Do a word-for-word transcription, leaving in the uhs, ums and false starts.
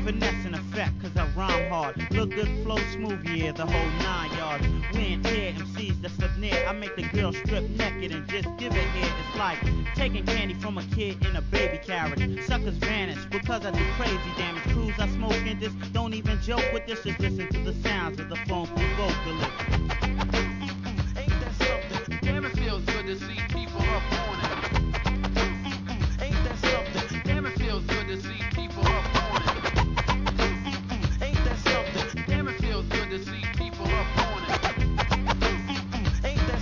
Finesse in effect, cause I rhyme hard. Look good, flow smooth, yeah, the whole nine yards. We ain't tear M Cs that slip near. I make the girl strip naked and just give it here. It's like taking candy from a kid in a baby carriage. Suckers vanish because I do crazy damage. Crews I smoke in this, don't even joke with this. Just listen to the sounds of the phone vocalist.